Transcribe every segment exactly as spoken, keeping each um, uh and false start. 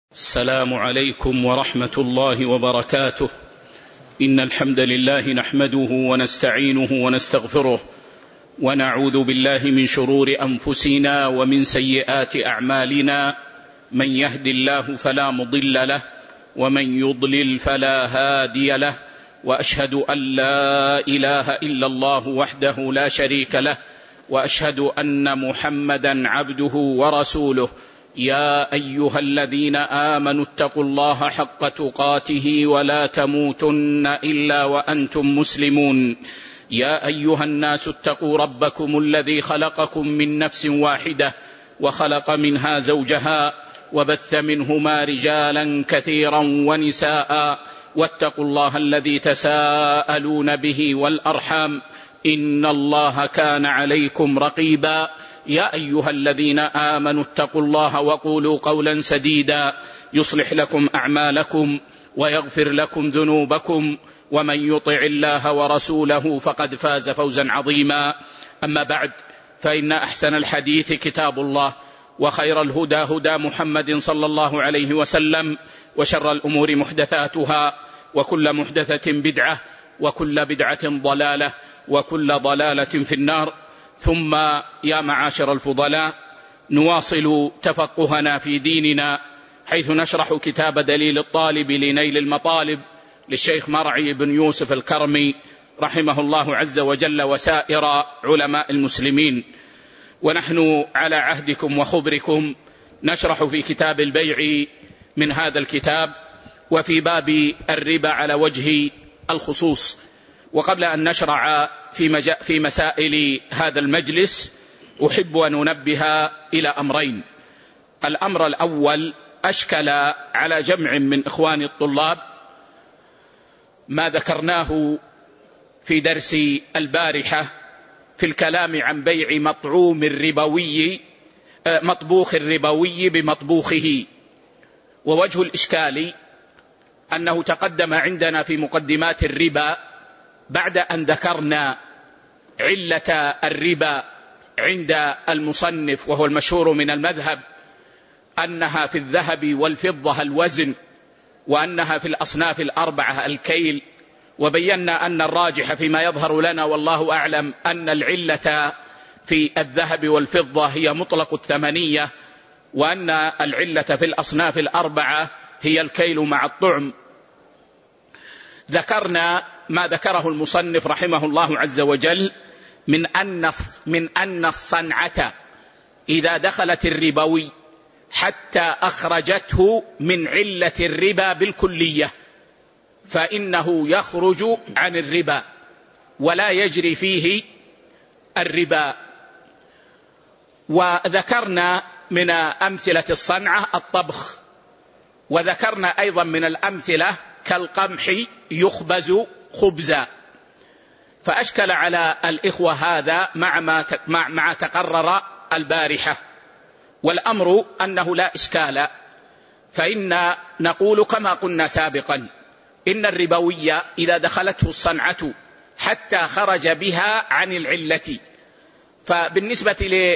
السلام عليكم ورحمة الله وبركاته. إن الحمد لله نحمده ونستعينه ونستغفره ونعوذ بالله من شرور أنفسنا ومن سيئات أعمالنا. من يهد الله فلا مضل له ومن يضلل فلا هادي له، وأشهد أن لا إله إلا الله وحده لا شريك له، وأشهد أن محمدا عبده ورسوله. يا أيها الذين آمنوا اتقوا الله حق تقاته ولا تموتن إلا وأنتم مسلمون. يا أيها الناس اتقوا ربكم الذي خلقكم من نفس واحدة وخلق منها زوجها وبث منهما رجالا كثيرا ونساء، واتقوا الله الذي تساءلون به والأرحام إن الله كان عليكم رقيبا. يا أيها الذين آمنوا اتقوا الله وقولوا قولا سديدا يصلح لكم أعمالكم ويغفر لكم ذنوبكم، ومن يطع الله ورسوله فقد فاز فوزا عظيما. أما بعد، فإن أحسن الحديث كتاب الله، وخير الهدى هدى محمد صلى الله عليه وسلم، وشر الأمور محدثاتها، وكل محدثة بدعة، وكل بدعة ضلالة، وكل ضلالة في النار. ثم يا معاشر الفضلاء، نواصل تفقهنا في ديننا، حيث نشرح كتاب دليل الطالب لنيل المطالب للشيخ مرعي بن يوسف الكرمي رحمه الله عز وجل وسائر علماء المسلمين. ونحن على عهدكم وخبركم نشرح في كتاب البيع من هذا الكتاب، وفي باب الربا على وجه الخصوص. وقبل أن نشرع في, في مسائل هذا المجلس، أحب أن ننبه إلى أمرين. الأمر الأول، أشكل على جمع من إخواني الطلاب ما ذكرناه في درس البارحة في الكلام عن بيع مطعوم الربوي مطبوخ الربوي بمطبوخه. ووجه الإشكال أنه تقدم عندنا في مقدمات الربا بعد أن ذكرنا علة الربا عند المصنف، وهو المشهور من المذهب أنها في الذهب والفضة الوزن، وأنها في الأصناف الأربعة الكيل. وبينا أن الراجح فيما يظهر لنا والله أعلم أن العلة في الذهب والفضة هي مطلق الثمنية، وأن العلة في الأصناف الأربعة هي الكيل مع الطعم. ذكرنا ما ذكره المصنف رحمه الله عز وجل من أن من أن الصنعة إذا دخلت الربوي حتى أخرجته من علة الربا بالكلية فإنه يخرج عن الربا ولا يجري فيه الربا. وذكرنا من أمثلة الصنعة الطبخ، وذكرنا أيضا من الأمثلة كالقمح يخبز خبزا. فأشكل على الإخوة هذا مع ما مع تقرر البارحة، والأمر أنه لا إشكال، فإن نقول كما قلنا سابقا إن الربوية إذا دخلته الصنعة حتى خرج بها عن العلة، فبالنسبة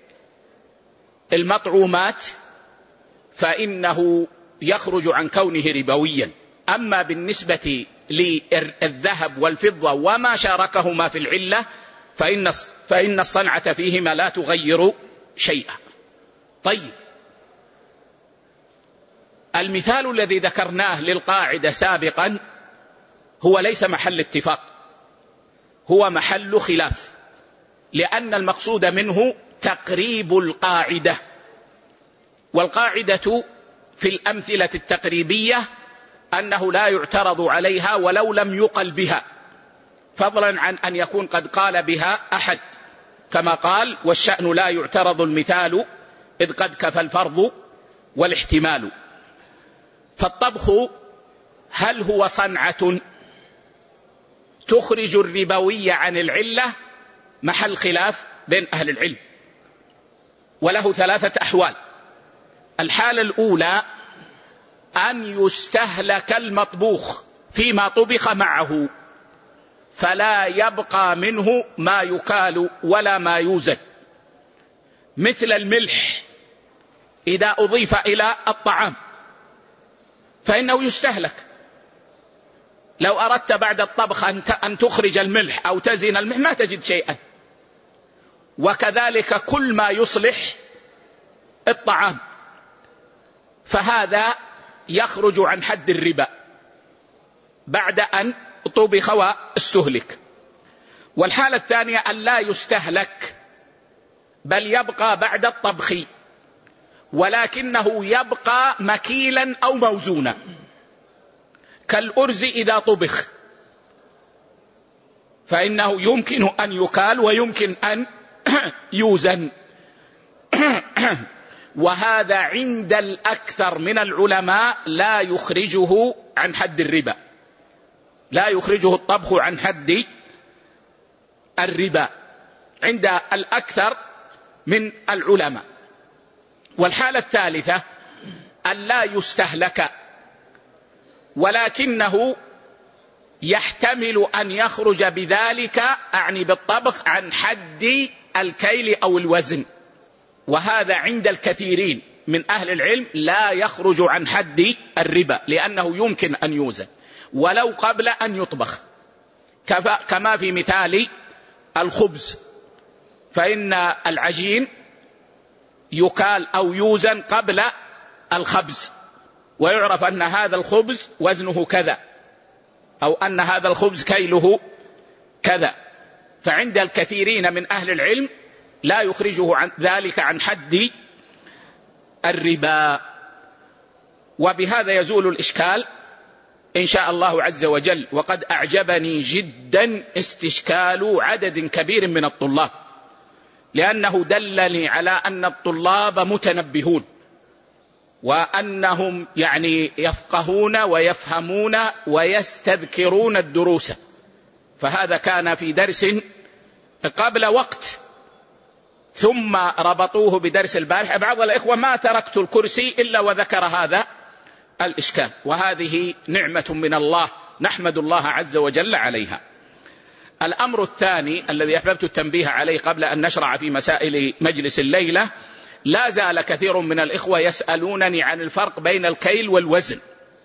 للمطعومات فإنه يخرج عن كونه ربويا. أما بالنسبة للذهب والفضة وما شاركهما في العلة فإن فإن الصنعة فيهما لا تغير شيئا. طيب، المثال الذي ذكرناه للقاعدة سابقا هو ليس محل اتفاق، هو محل خلاف، لأن المقصود منه تقريب القاعدة. والقاعدة في الأمثلة التقريبية أنه لا يعترض عليها ولو لم يقل بها، فضلا عن أن يكون قد قال بها أحد، كما قال: والشأن لا يعترض المثال إذ قد كفى الفرض والاحتمال. فالطبخ هل هو صنعة تخرج الربوية عن العلة؟ محل خلاف بين أهل العلم، وله ثلاثة أحوال. الحالة الأولى أن يستهلك المطبوخ فيما طبخ معه فلا يبقى منه ما يكال ولا ما يوزن، مثل الملح إذا أضيف إلى الطعام فإنه يستهلك. لو أردت بعد الطبخ أن تخرج الملح أو تزين الملح ما تجد شيئا. وكذلك كل ما يصلح الطعام، فهذا يخرج عن حد الربا بعد أن طبخ واستهلك. والحالة الثانية أن لا يستهلك بل يبقى بعد الطبخ، ولكنه يبقى مكيلا أو موزونا، كالأرز إذا طبخ فإنه يمكن أن يكال ويمكن أن يوزن. وهذا عند الأكثر من العلماء لا يخرجه عن حد الربا، لا يخرجه الطبخ عن حد الربا عند الأكثر من العلماء. والحالة الثالثة أن لا يستهلك ولكنه يحتمل أن يخرج بذلك، أعني بالطبخ، عن حد الكيل أو الوزن، وهذا عند الكثيرين من أهل العلم لا يخرج عن حد الربا لأنه يمكن أن يوزن ولو قبل أن يطبخ، كما في مثال الخبز، فإن العجين يكال أو يوزن قبل الخبز، ويعرف أن هذا الخبز وزنه كذا أو أن هذا الخبز كيله كذا. فعند الكثيرين من أهل العلم لا يخرجه عن ذلك عن حد الربا. وبهذا يزول الإشكال إن شاء الله عز وجل. وقد أعجبني جدا استشكال عدد كبير من الطلاب، لأنه دلني على أن الطلاب متنبهون وأنهم يعني يفقهون ويفهمون ويستذكرون الدروس. فهذا كان في درس قبل وقت ثم ربطوه بدرس البارحة. بعض الإخوة ما تركت الكرسي إلا وذكر هذا الإشكال، وهذه نعمة من الله نحمد الله عز وجل عليها. الأمر الثاني الذي أحببت التنبيه عليه قبل أن نشرع في مسائل مجلس الليلة، لا زال كثير من الإخوة يسألونني عن الفرق بين الكيل والوزن.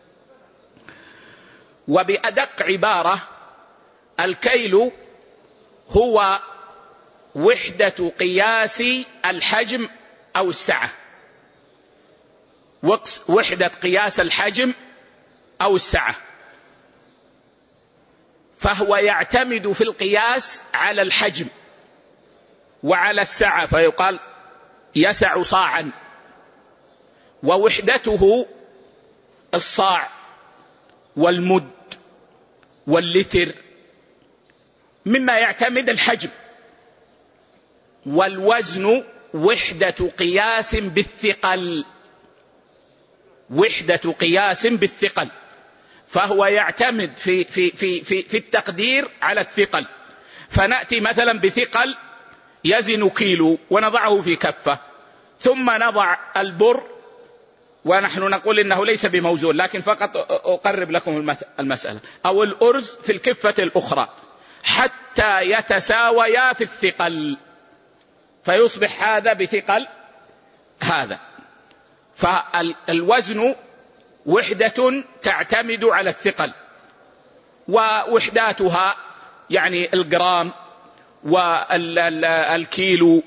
وبأدق عبارة، الكيل هو وحدة قياس الحجم أو السعة، وحدة قياس الحجم أو السعة، فهو يعتمد في القياس على الحجم وعلى السعة، فيقال يسع صاعا، ووحدته الصاع والمد واللتر مما يعتمد الحجم. والوزن وحدة قياس بالثقل، وحدة قياس بالثقل، فهو يعتمد في, في, في, في, في التقدير على الثقل. فنأتي مثلا بثقل يزن كيلو ونضعه في كفة، ثم نضع البر ونحن نقول إنه ليس بموزون لكن فقط أقرب لكم المسألة، أو الأرز في الكفة الأخرى حتى يتساويا في الثقل، فيصبح هذا بثقل هذا. فالوزن وحدة تعتمد على الثقل، ووحداتها يعني الجرام والكيلو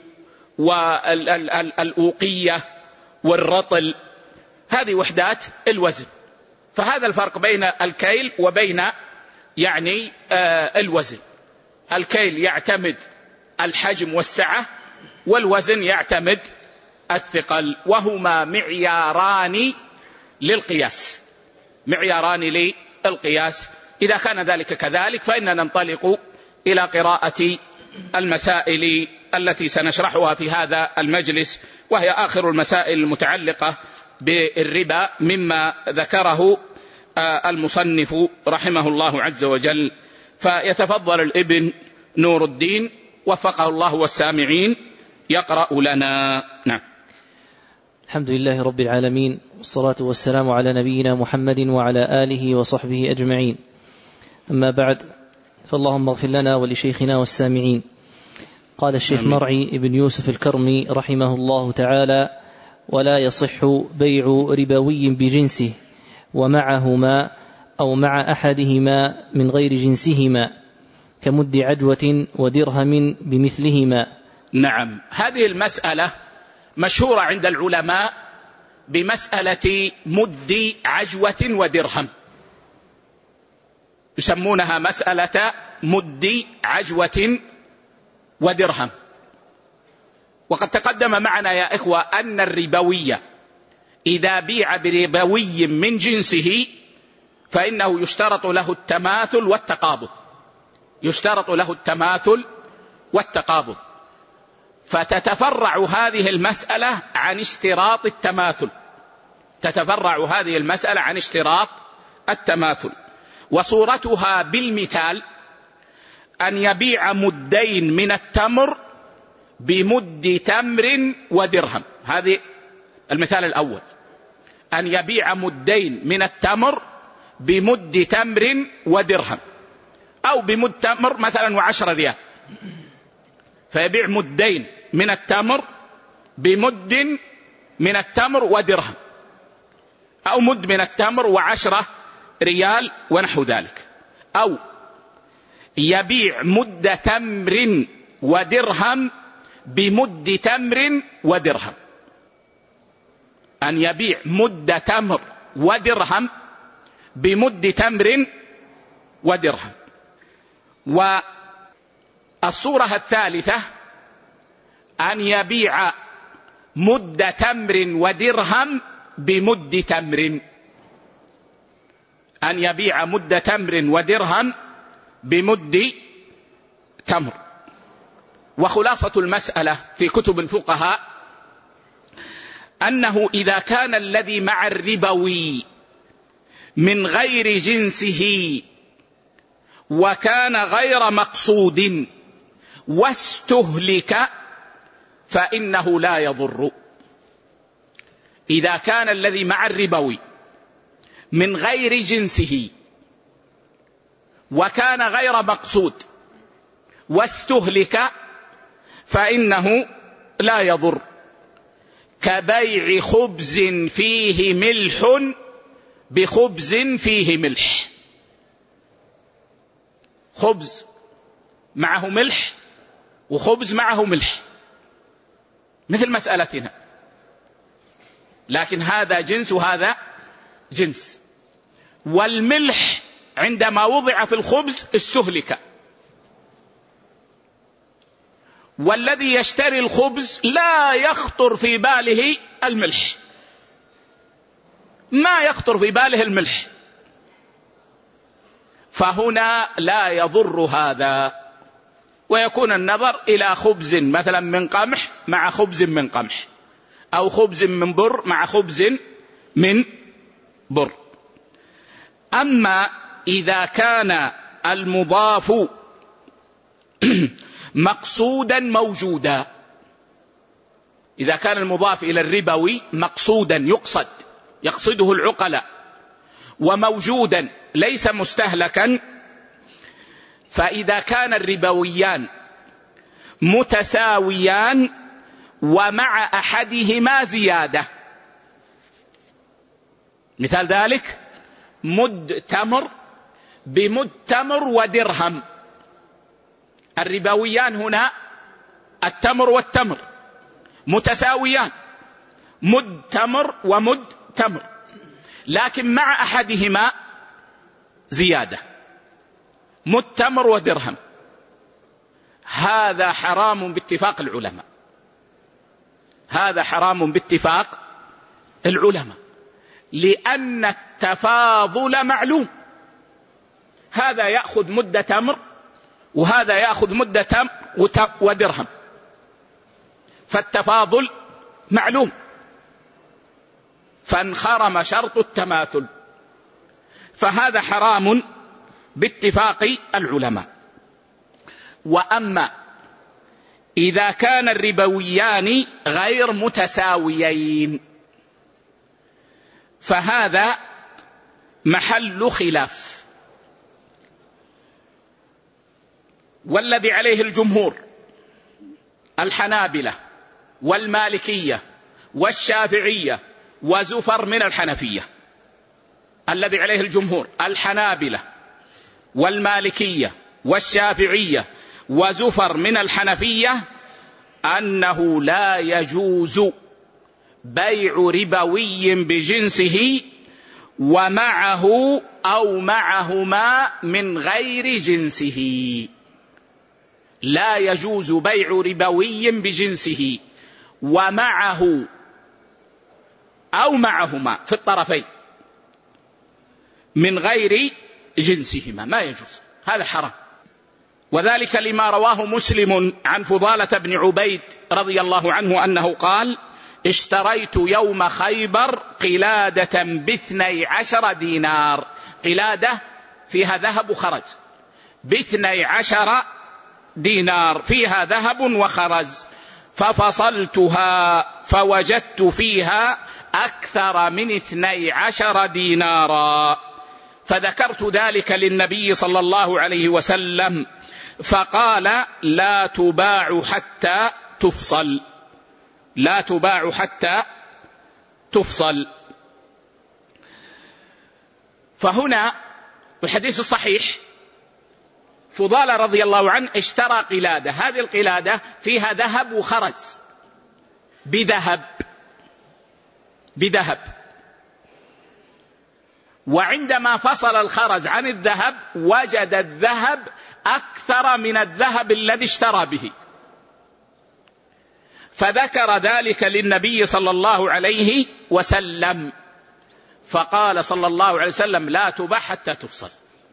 والأوقية والرطل، هذه وحدات الوزن. فهذا الفرق بين الكيل وبين يعني آه الوزن. الكيل يعتمد الحجم والسعة، والوزن يعتمد الثقل، وهما معياران للقياس، معياران للقياس. إذا كان ذلك كذلك فإننا ننطلق إلى قراءة المسائل التي سنشرحها في هذا المجلس، وهي آخر المسائل المتعلقة بالربا مما ذكره المصنف رحمه الله عز وجل. فيتفضل الابن نور الدين وفقه الله والسامعين يقرأ لنا. نعم. الحمد لله رب العالمين، والصلاة والسلام على نبينا محمد وعلى آله وصحبه أجمعين. أما بعد، فاللهم اغفر لنا ولشيخنا والسامعين. قال الشيخ مرعي ابن يوسف الكرمي رحمه الله تعالى: ولا يصح بيع ربوي بجنسه ومعهما أو مع أحدهما من غير جنسهما كمد عجوة ودرهم بمثلهما. نعم، هذه المسألة مشهورة عند العلماء بمسألة مد عجوة ودرهم، يسمونها مسألة مد عجوة ودرهم. وقد تقدم معنا يا إخوة أن الربوي إذا بيع بربوي من جنسه فإنه يشترط له التماثل والتقابض، يشترط له التماثل والتقابض. فتتفرع هذه المسألة عن اشتراط التماثل، تتفرع هذه المسألة عن اشتراط التماثل. وصورتها بالمثال أن يبيع مدين من التمر بمد تمر ودرهم. هذه المثال الأول، أن يبيع مدين من التمر بمد تمر ودرهم، أو بمد تمر مثلا وعشر ريال، فيبيع مدين من التمر بمد من التمر ودرهم، أو مد من التمر وعشرة ريال ونحو ذلك. أو يبيع مد تمر ودرهم بمد تمر ودرهم، أن يبيع مد تمر ودرهم بمد تمر ودرهم. والصورة الثالثة أن يبيع مد تمر ودرهم بمد تمر، أن يبيع مد تمر ودرهم بمد تمر. وخلاصة المسألة في كتب الفقهاء أنه إذا كان الذي مع الربوي من غير جنسه وكان غير مقصود واستهلك فإنه لا يضر. إذا كان الذي مع الربوي من غير جنسه وكان غير مقصود واستهلك فإنه لا يضر، كبيع خبز فيه ملح بخبز فيه ملح. خبز معه ملح وخبز معه ملح مثل مسألتنا، لكن هذا جنس وهذا جنس. والملح عندما وضع في الخبز استهلك، والذي يشتري الخبز لا يخطر في باله الملح، ما يخطر في باله الملح، فهنا لا يضر هذا. ويكون النظر إلى خبز مثلا من قمح مع خبز من قمح، أو خبز من بر مع خبز من بر. أما إذا كان المضاف مقصودا موجودا، إذا كان المضاف إلى الربوي مقصودا يقصد يقصده العقلاء وموجودا ليس مستهلكا، فإذا كان الربويان متساويان ومع أحدهما زيادة، مثال ذلك مد تمر بمد تمر ودرهم. الربويان هنا التمر والتمر متساويان، مد تمر ومد تمر، لكن مع أحدهما زيادة، مد تمر ودرهم. هذا حرام باتفاق العلماء، هذا حرام باتفاق العلماء، لأن التفاضل معلوم، هذا يأخذ مد تمر وهذا يأخذ مد تمر ودرهم، فالتفاضل معلوم، فانخرم شرط التماثل، فهذا حرام باتفاق العلماء. وأما إذا كان الربويان غير متساويين فهذا محل خلاف، والذي عليه الجمهور الحنابلة والمالكية والشافعية وزفر من الحنفية الذي عليه الجمهور الحنابلة والمالكية والشافعية وزفر من الحنفية أنه لا يجوز بيع ربوي بجنسه ومعه أو معهما من غير جنسه. لا يجوز بيع ربوي بجنسه ومعه أو معهما في الطرفين من غير جنسهما، ما يجوز، هذا حرام. وذلك لما رواه مسلم عن فضالة بن عبيد رضي الله عنه أنه قال: اشتريت يوم خيبر قلادة باثني عشر دينار. قلادة فيها ذهب وخرج، باثني عشر دينار فيها ذهب وخرج، ففصلتها فوجدت فيها أكثر من اثني عشر دينارا، فذكرت ذلك للنبي صلى الله عليه وسلم فقال: لا تباع حتى تفصل، لا تباع حتى تفصل. فهنا الحديث الصحيح فضالة رضي الله عنه اشترى قلادة، هذه القلادة فيها ذهب وخرج بذهب بذهب وعندما فصل الخرج عن الذهب وجد الذهب أكثر من الذهب الذي اشترى به، فذكر ذلك للنبي صلى الله عليه وسلم فقال صلى الله عليه وسلم: لا تباع حتى تفصل.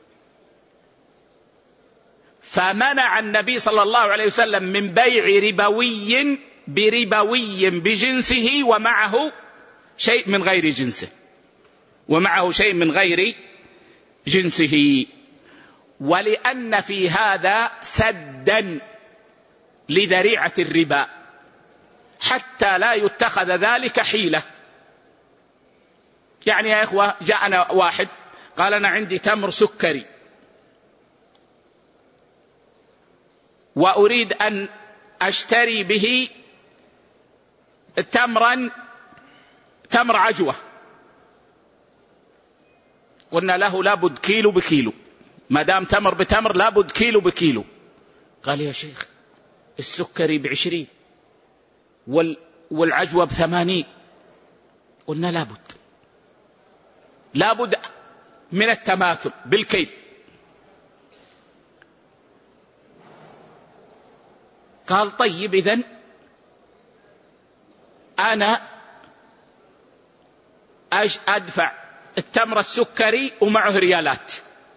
فمنع النبي صلى الله عليه وسلم من بيع ربوي بربوي بجنسه ومعه شيء من غير جنسه ومعه شيء من غير جنسه ولأن في هذا سدا لذريعة الربا حتى لا يتخذ ذلك حيلة. يعني يا إخوة، جاءنا واحد قال: أنا عندي تمر سكري وأريد أن أشتري به تمرا تمر عجوة. قلنا له: لابد كيلو بكيلو، ما دام تمر بتمر لابد كيلو بكيلو. قال: يا شيخ، السكري بعشرين والعجوة بثمانين. قلنا: لابد لابد من التماثل بالكيل. قال: طيب، إذن أنا أدفع التمر السكري ومعه ريالات،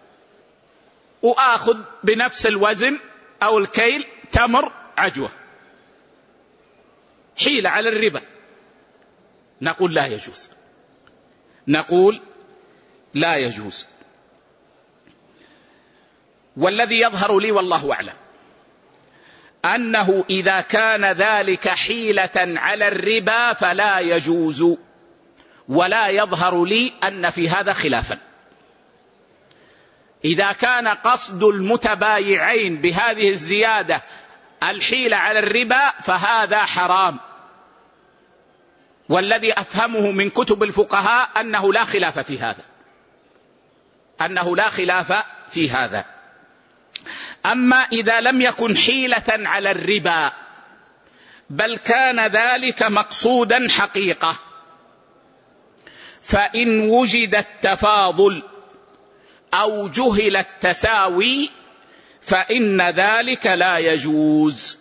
وآخذ بنفس الوزن أو الكيل تمر عجوة، حيلة على الربا. نقول: لا يجوز، نقول لا يجوز. والذي يظهر لي والله أعلم أنه إذا كان ذلك حيلة على الربا فلا يجوز، ولا يظهر لي أن في هذا خلافا. إذا كان قصد المتبايعين بهذه الزيادة الحيلة على الربا فهذا حرام، والذي أفهمه من كتب الفقهاء أنه لا خلاف في هذا، أنه لا خلاف في هذا. أما إذا لم يكن حيلة على الربا بل كان ذلك مقصودا حقيقة، فإن وجد التفاضل أو جهل التساوي فإن ذلك لا يجوز.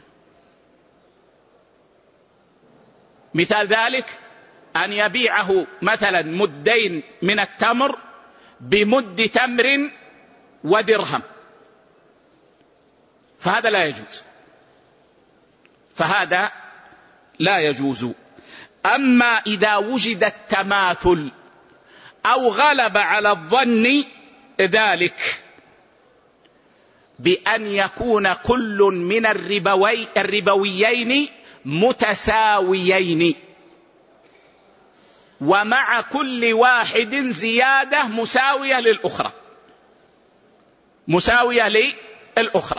مثال ذلك أن يبيعه مثلا مدين من التمر بمد تمر ودرهم، فهذا لا يجوز، فهذا لا يجوز. أما إذا وجد التماثل أو غلب على الظن ذلك بأن يكون كل من الربوي الربويين متساويين ومع كل واحد زيادة مساوية للأخرى، مساوية للأخرى.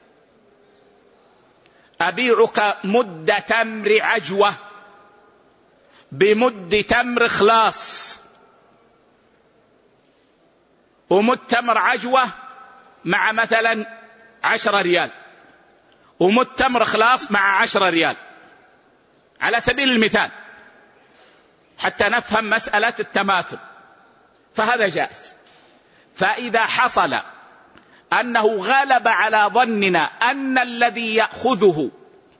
أبيعك مد تمر عجوة بمد تمر خلاص، ومد تمر عجوة مع مثلا عشرة ريال، ومد تمر خلاص مع عشرة ريال، على سبيل المثال حتى نفهم مسألة التماثل، فهذا جائز. فإذا حصل أنه غلب على ظننا أن الذي يأخذه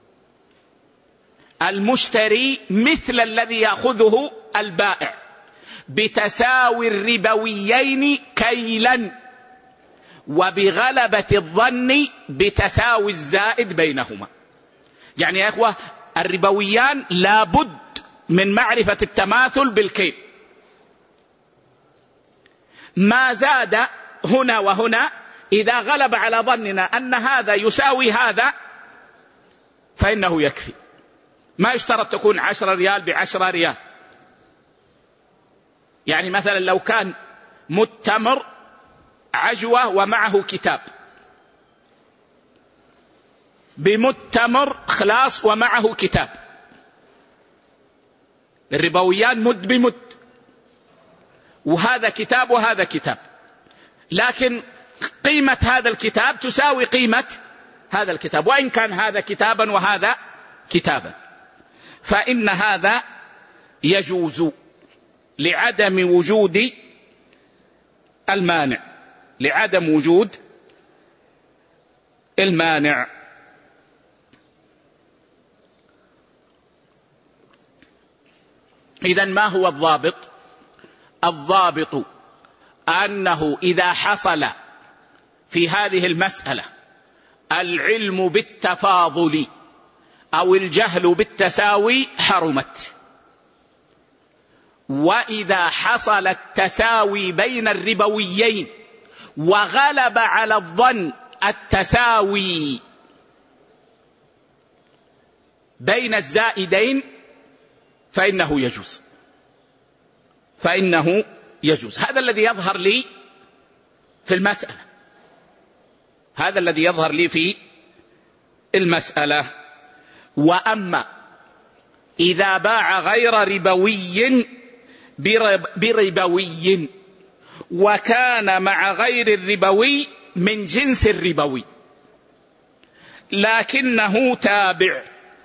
المشتري مثل الذي يأخذه البائع بتساوي الربويين كيلا، وبغلبة الظن بتساوي الزائد بينهما. يعني يا إخوة الربويان لابد من معرفة التماثل بالكيل، ما زاد هنا وهنا إذا غلب على ظننا أن هذا يساوي هذا فإنه يكفي، ما يشترط تكون عشرة ريال بعشرة ريال. يعني مثلا لو كان متمر عجوة ومعه كتاب بمتمر خلاص ومعه كتاب، الربويان مد بمد، وهذا كتاب وهذا كتاب، لكن قيمة هذا الكتاب تساوي قيمة هذا الكتاب، وإن كان هذا كتابا وهذا كتابا، فإن هذا يجوز لعدم وجود المانع، لعدم وجود المانع. إذن ما هو الضابط؟ الضابط أنه إذا حصل في هذه المسألة العلم بالتفاضل أو الجهل بالتساوي حرمت، وإذا حصل التساوي بين الربويين وغلب على الظن التساوي بين الزائدين فإنه يجوز، فإنه يجوز. هذا الذي يظهر لي في المسألة، هذا الذي يظهر لي في المسألة. وأما إذا باع غير ربوي بربوي وكان مع غير الربوي من جنس الربوي لكنه تابع،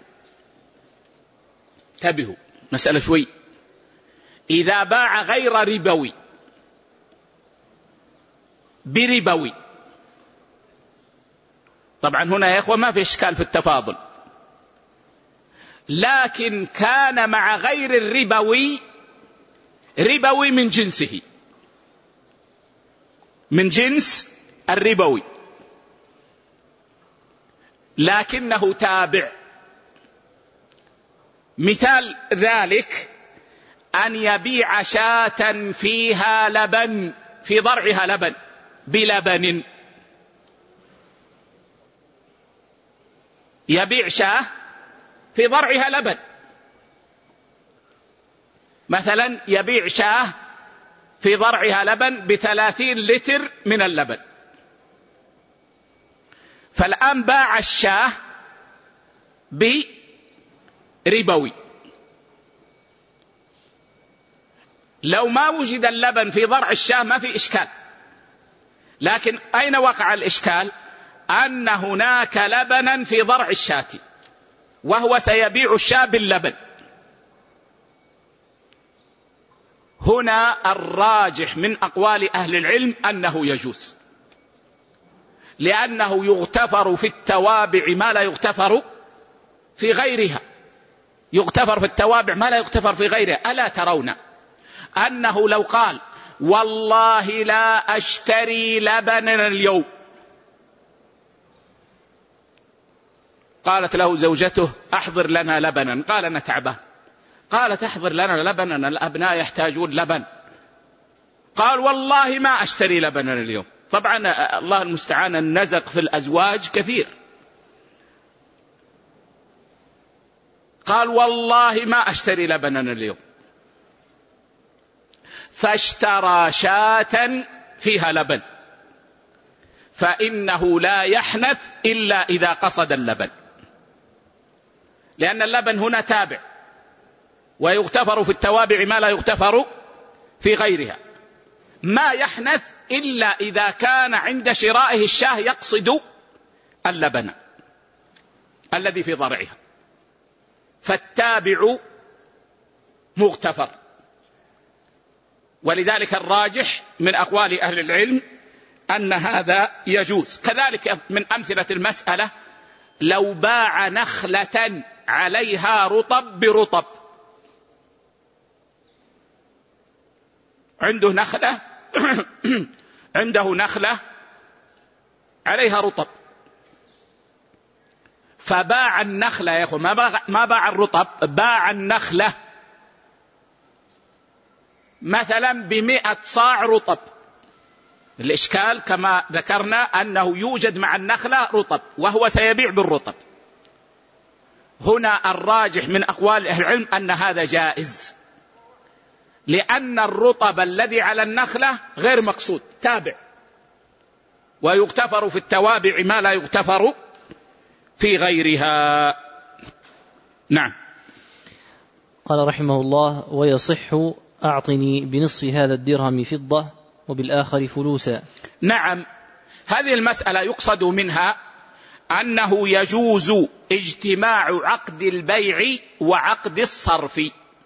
انتبهوا مسألة شوي، إذا باع غير ربوي بربوي، طبعا هنا يا إخوة ما في إشكال في التفاضل، لكن كان مع غير الربوي ربوي من جنسه، من جنس الربوي، لكنه تابع. مثال ذلك أن يبيع شاة فيها لبن، في ضرعها لبن بلبن، يبيع شاة في ضرعها لبن، مثلا يبيع شاة في ضرعها لبن بثلاثين لتر من اللبن، فالآن باع الشاة بربوي. لو ما وجد اللبن في ضرع الشاة ما في إشكال، لكن أين وقع الإشكال؟ أن هناك لبنا في ضرع الشاة وهو سيبيع الشاة باللبن. هنا الراجح من أقوال أهل العلم أنه يجوز، لأنه يغتفر في التوابع ما لا يغتفر في غيرها، يغتفر في التوابع ما لا يغتفر في غيرها. ألا ترون أنه لو قال والله لا أشتري لبنا اليوم، قالت له زوجته أحضر لنا لبنا، قال أنا تعبان، قالت أحضر لنا لبنا، الأبناء يحتاجون لبن، قال والله ما أشتري لبنا اليوم. طبعا الله المستعان النزق في الأزواج كثير، قال والله ما أشتري لبنا اليوم، فاشترى شاة فيها لبن، فإنه لا يحنث إلا إذا قصد اللبن، لأن اللبن هنا تابع، ويغتفر في التوابع ما لا يغتفر في غيرها. ما يحنث إلا إذا كان عند شرائه الشاه يقصد اللبن الذي في ضرعها، فالتابع مغتفر. ولذلك الراجح من أقوال أهل العلم أن هذا يجوز. كذلك من أمثلة المسألة لو باع نخلة عليها رطب برطب، عنده نخلة عنده نخلة عليها رطب، فباع النخلة يا أخو، ما باع الرطب، باع النخلة مثلا بمئة صاع رطب. الإشكال كما ذكرنا أنه يوجد مع النخلة رطب وهو سيبيع بالرطب. هنا الراجح من أقوال أهل العلم أن هذا جائز، لأن الرطب الذي على النخلة غير مقصود، تابع، ويغتفر في التوابع ما لا يغتفر في غيرها. نعم. قال رحمه الله: ويصح أعطني بنصف هذا الدرهم فضة وبالآخر فلوسا. نعم، هذه المسألة يقصد منها أنه يجوز اجتماع عقد البيع وعقد الصرف،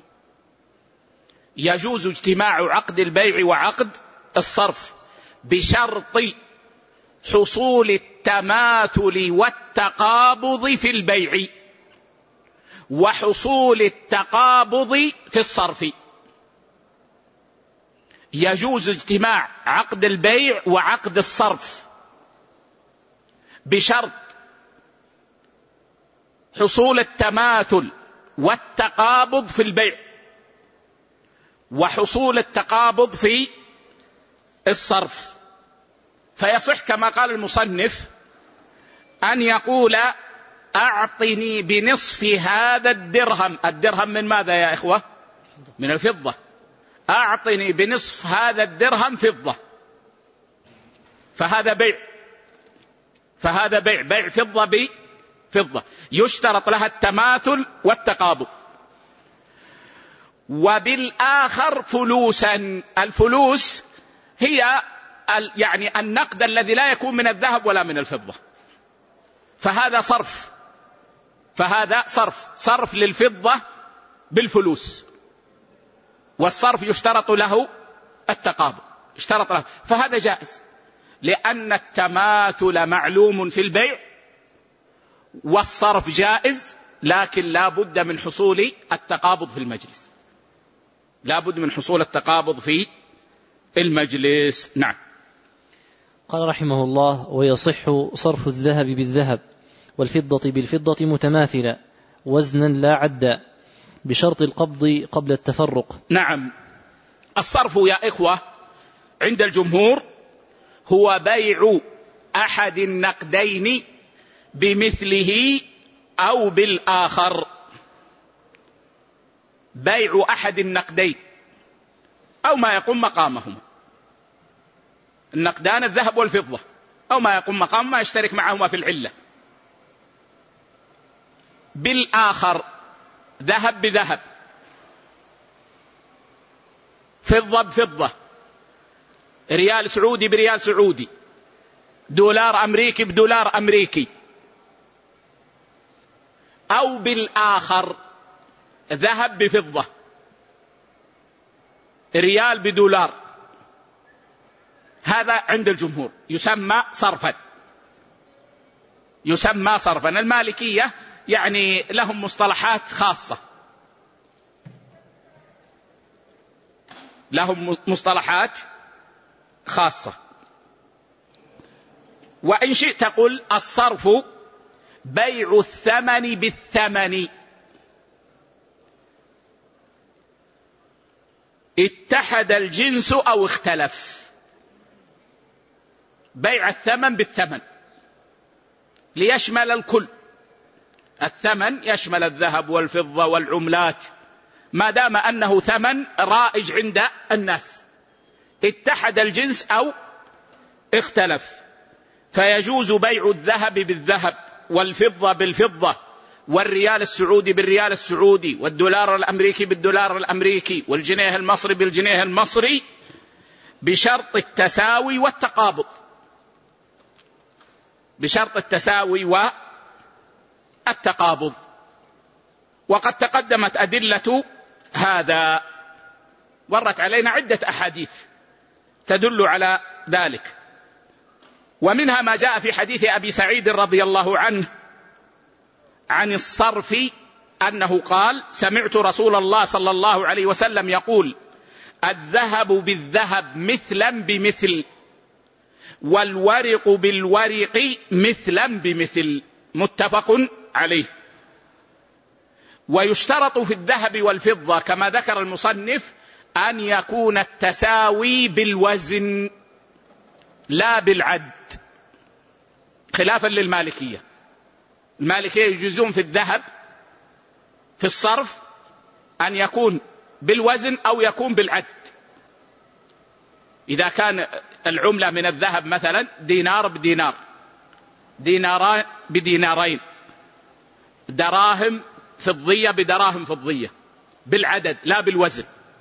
يجوز اجتماع عقد البيع وعقد الصرف بشرط حصول التماثل والتقابض في البيع وحصول التقابض في الصرف. يجوز اجتماع عقد البيع وعقد الصرف بشرط حصول التماثل والتقابض في البيع وحصول التقابض في الصرف. فيصح كما قال المصنف أن يقول: أعطني بنصف هذا الدرهم. الدرهم من ماذا يا إخوة؟ من الفضة. أعطني بنصف هذا الدرهم فضة، فهذا بيع، فهذا بيع بيع فضة بفضة، يشترط لها التماثل والتقابض. وبالآخر فلوسا. الفلوس هي يعني النقد الذي لا يكون من الذهب ولا من الفضة، فهذا صرف، فهذا صرف صرف للفضة بالفلوس، والصرف يشترط له التقابض، يشترط له، فهذا جائز، لأن التماثل معلوم في البيع والصرف جائز، لكن لا بد من حصول التقابض في المجلس، لا بد من حصول التقابض في المجلس. نعم. قال رحمه الله: ويصح صرف الذهب بالذهب والفضة بالفضة متماثلة وزنا لا عدا بشرط القبض قبل التفرق. نعم. الصرف يا إخوة عند الجمهور هو بيع أحد النقدين بمثله أو بالآخر، بيع أحد النقدين أو ما يقوم مقامهما، النقدان الذهب والفضة، أو ما يقوم مقام ما يشترك معهما في العلة، بالآخر ذهب بذهب، فضة بفضة، ريال سعودي بريال سعودي، دولار أمريكي بدولار أمريكي، أو بالآخر ذهب بفضة، ريال بدولار. هذا عند الجمهور يسمى صرفا، يسمى صرفا. المالكية يعني لهم مصطلحات خاصة، لهم مصطلحات خاصة. وإن شئت قل الصرف بيع الثمن بالثمن، اتحد الجنس أو اختلف، بيع الثمن بالثمن ليشمل الكل، الثمن يشمل الذهب والفضة والعملات، ما دام أنه ثمن رائج عند الناس، اتحد الجنس أو اختلف، فيجوز بيع الذهب بالذهب والفضة بالفضة والريال السعودي بالريال السعودي والدولار الأمريكي بالدولار الأمريكي والجنيه المصري بالجنيه المصري، بشرط التساوي والتقابض، بشرط التساوي والتقابض. وقد تقدمت أدلة هذا، مرت علينا عدة أحاديث تدل على ذلك، ومنها ما جاء في حديث أبي سعيد رضي الله عنه عن الصرف أنه قال: سمعت رسول الله صلى الله عليه وسلم يقول: الذهب بالذهب مثلا بمثل، والورق بالورق مثلا بمثل، متفق عليه. ويشترط في الذهب والفضة كما ذكر المصنف أن يكون التساوي بالوزن لا بالعد، خلافا للمالكية. المالكية يجوزون في الذهب في الصرف أن يكون بالوزن أو يكون بالعد. إذا كان العملة من الذهب مثلا دينار بدينار، ديناران بدينارين، دراهم فضية بدراهم فضية، بالعدد لا بالوزن.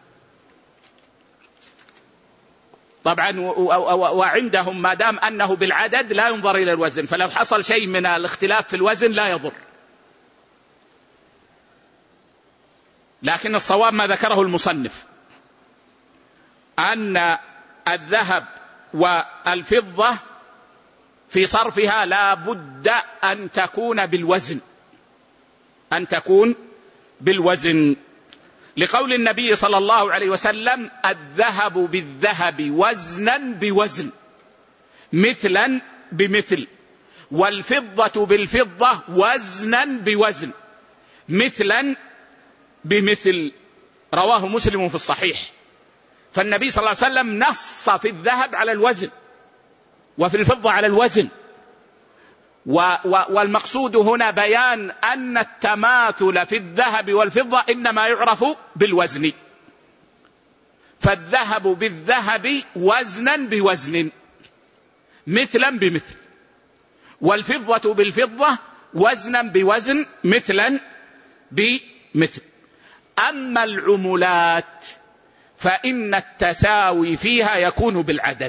طبعا وعندهم ما دام أنه بالعدد لا ينظر إلى الوزن، فلو حصل شيء من الاختلاف في الوزن لا يضر. لكن الصواب ما ذكره المصنف أن الذهب والفضة في صرفها لا بد أن تكون بالوزن، أن تكون بالوزن، لقول النبي صلى الله عليه وسلم: الذهب بالذهب وزنا بوزن مثلا بمثل، والفضة بالفضة وزنا بوزن مثلا بمثل. رواه مسلم في الصحيح. فالنبي صلى الله عليه وسلم نص في الذهب على الوزن وفي الفضة على الوزن، والمقصود هنا بيان أن التماثل في الذهب والفضة إنما يعرف بالوزن. فالذهب بالذهب وزنا بوزن مثلا بمثل، والفضة بالفضة وزنا بوزن مثلا بمثل. أما العملات فإن التساوي فيها يكون بالعدد،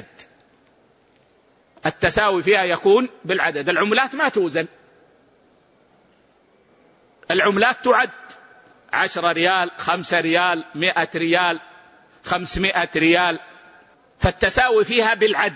التساوي فيها يكون بالعدد. العملات ما توزن، العملات تعد: عشرة ريال، خمسة ريال، مئة ريال، خمسمائة ريال، فالتساوي فيها بالعد،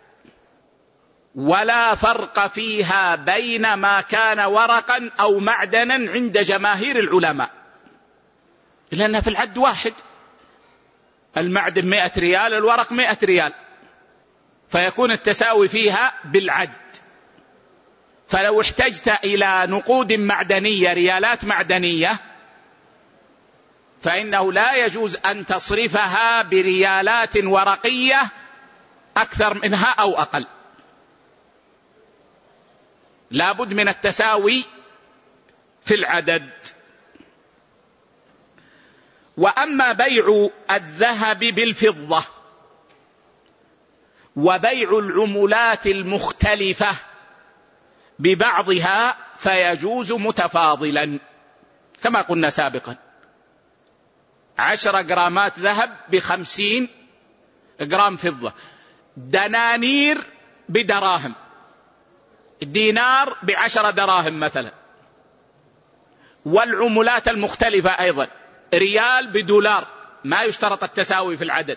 ولا فرق فيها بين ما كان ورقا أو معدنا عند جماهير العلماء، لأنها في العد واحد، المعدن مئة ريال، الورق مئة ريال، فيكون التساوي فيها بالعد. فلو احتجت إلى نقود معدنية، ريالات معدنية، فإنه لا يجوز أن تصرفها بريالات ورقية أكثر منها أو أقل، لا بد من التساوي في العدد. وأما بيع الذهب بالفضة وبيع العملات المختلفة ببعضها فيجوز متفاضلا كما قلنا سابقا: عشر جرامات ذهب بخمسين جرام فضة، دنانير بدراهم، دينار بعشر دراهم مثلا. والعملات المختلفة أيضا: ريال بدولار، ما يشترط التساوي في العدد،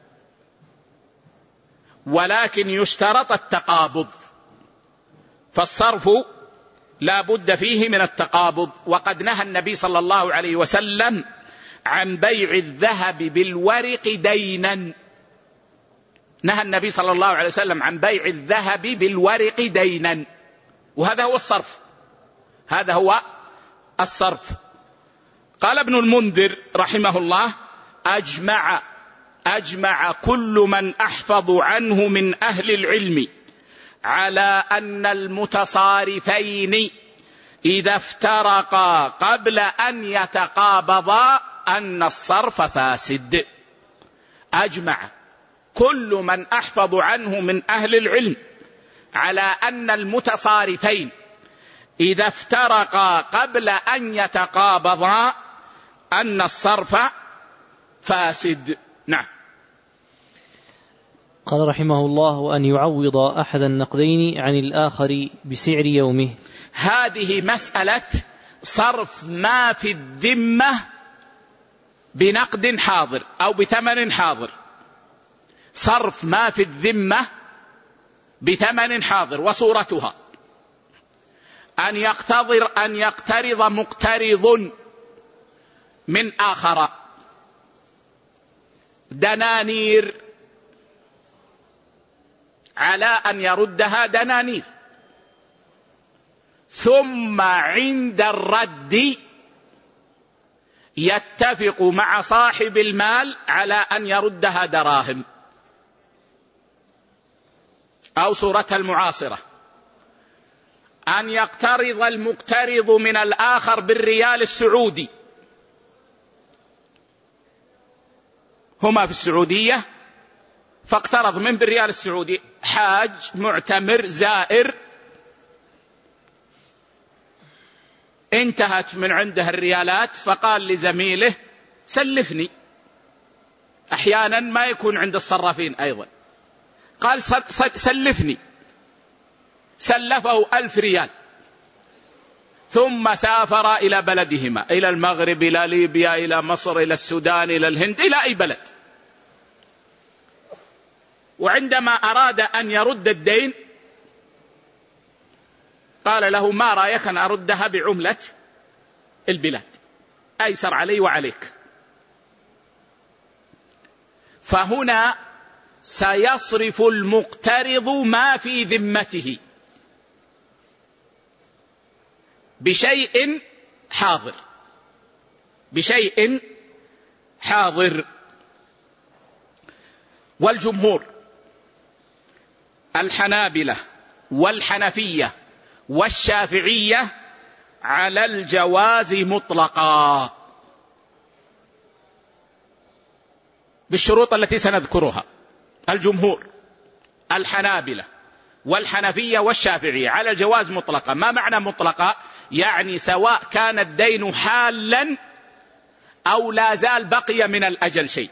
ولكن يشترط التقابض، فالصرف لا بد فيه من التقابض. وقد نهى النبي صلى الله عليه وسلم عن بيع الذهب بالورق دينا، نهى النبي صلى الله عليه وسلم عن بيع الذهب بالورق دينا، وهذا هو الصرف، هذا هو الصرف. قال ابن المنذر رحمه الله: أجمع أجمع كل من أحفظ عنه من أهل العلم على أن المتصارفين إذا افترقا قبل أن يتقابضا أن الصرف فاسد. أجمع كل من أحفظ عنه من أهل العلم على أن المتصارفين إذا افترقا قبل أن يتقابضا أن الصرف فاسد. نعم. قال رحمه الله: وأن يعوض أحد النقدين عن الآخر بسعر يومه. هذه مسألة صرف ما في الذمة بنقد حاضر أو بثمن حاضر. صرف ما في الذمة بثمن حاضر، وصورتها أن يقتضر أن يقترض مقترض من آخر دنانير على أن يردها دنانير، ثم عند الرد يتفق مع صاحب المال على أن يردها دراهم. أو صورتها المعاصرة أن يقترض المقترض من الآخر بالريال السعودي، هما في السعودية فاقترض من بالريال السعودي، حاج معتمر زائر، انتهت من عنده الريالات فقال لزميله سلفني. أحيانا ما يكون عند الصرافين أيضا، قال سلفني، سلفه ألف ريال، ثم سافر إلى بلدهما، إلى المغرب، إلى ليبيا، إلى مصر، إلى السودان، إلى الهند، إلى أي بلد. وعندما أراد أن يرد الدين قال له: ما رأيك أن أردها بعملة البلاد، أيسر علي وعليك. فهنا سيصرف المقترض ما في ذمته بشيء حاضر، بشيء حاضر. والجمهور الحنابلة والحنفية والشافعية على الجواز مطلقا بالشروط التي سنذكرها. الجمهور الحنابلة والحنفية والشافعية على الجواز مطلقا. ما معنى مطلقا؟ يعني سواء كان الدين حالا أو لا زال بقي من الأجل شيء،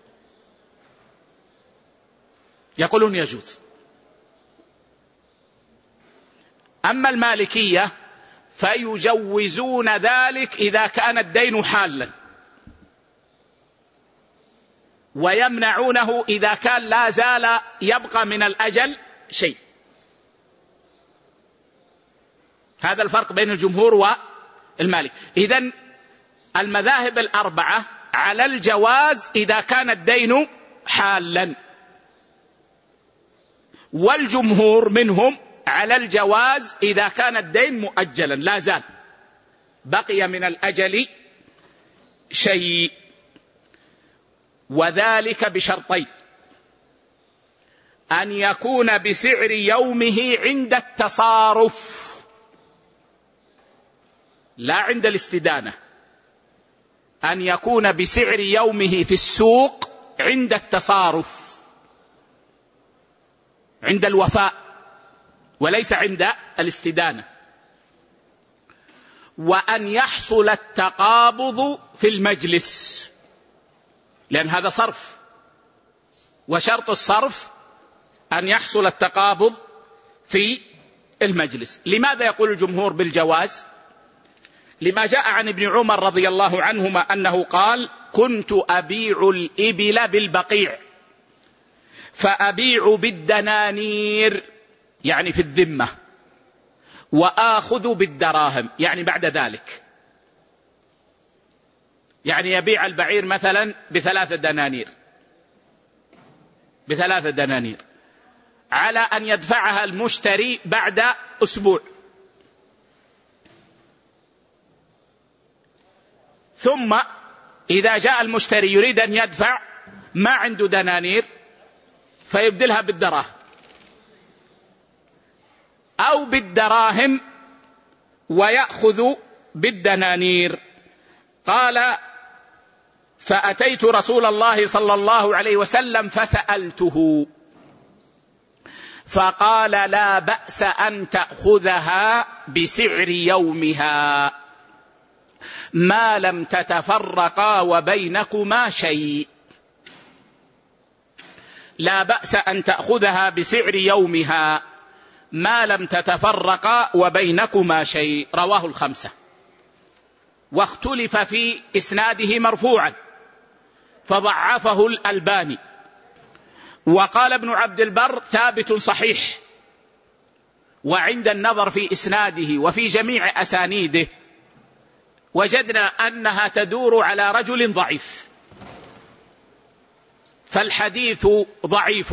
يقولون يجوز. أما المالكية فيجوزون ذلك إذا كان الدين حالا، ويمنعونه إذا كان لا زال يبقى من الأجل شيء. هذا الفرق بين الجمهور والمالك. إذن المذاهب الأربعة على الجواز إذا كان الدين حالا، والجمهور منهم على الجواز إذا كان الدين مؤجلا لا زال بقي من الأجل شيء، وذلك بشرطين: أن يكون بسعر يومه عند التصارف لا عند الاستدانة، أن يكون بسعر يومه في السوق عند التصارف، عند الوفاء وليس عند الاستدانة. وأن يحصل التقابض في المجلس، لأن هذا صرف، وشرط الصرف أن يحصل التقابض في المجلس. لماذا يقول الجمهور بالجواز؟ لما جاء عن ابن عمر رضي الله عنهما أنه قال: كنت أبيع الإبل بالبقيع فأبيع بالدنانير، يعني في الذمة، وآخذ بالدراهم، يعني بعد ذلك. يعني يبيع البعير مثلا بثلاثة دنانير بثلاثة دنانير على أن يدفعها المشتري بعد أسبوع، ثم إذا جاء المشتري يريد أن يدفع ما عنده دنانير فيبدلها بالدراهم أو بالدراهم ويأخذ بالدنانير. قال: فأتيت رسول الله صلى الله عليه وسلم فسألته فقال: لا بأس أن تأخذها بسعر يومها ما لم تتفرقا وبينكما شيء. لا بأس أن تأخذها بسعر يومها ما لم تتفرقا وبينكما شيء. رواه الخمسة. واختلف في إسناده مرفوعا فضعفه الألباني، وقال ابن عبد البر ثابت صحيح. وعند النظر في إسناده وفي جميع أسانيده وجدنا أنها تدور على رجل ضعيف، فالحديث ضعيف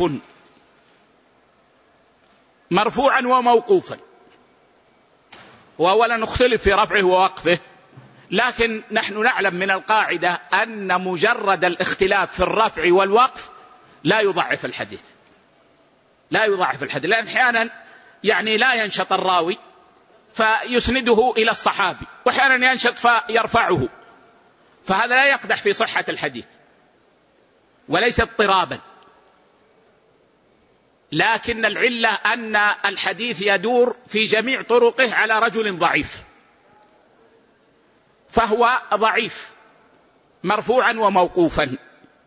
مرفوعا وموقوفا. وأولا نختلف في رفعه ووقفه، لكن نحن نعلم من القاعدة أن مجرد الاختلاف في الرفع والوقف لا يضعف الحديث، لا يضعف الحديث، لأن أحيانا يعني لا ينشط الراوي فيسنده إلى الصحابي، وأحيانا ينشط فيرفعه، فهذا لا يقدح في صحة الحديث وليس اضطرابا. لكن العلة أن الحديث يدور في جميع طرقه على رجل ضعيف، فهو ضعيف مرفوعا وموقوفا.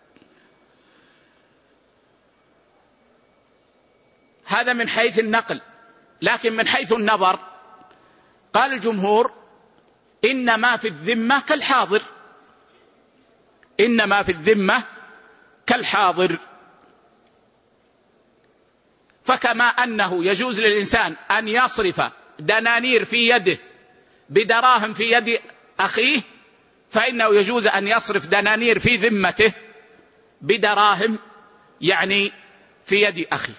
هذا من حيث النقل. لكن من حيث النظر قال الجمهور إنما في الذمة كالحاضر، إنما في الذمة كالحاضر. فكما أنه يجوز للإنسان أن يصرف دنانير في يده بدراهم في يد أخيه، فإنه يجوز أن يصرف دنانير في ذمته بدراهم يعني في يد أخيه.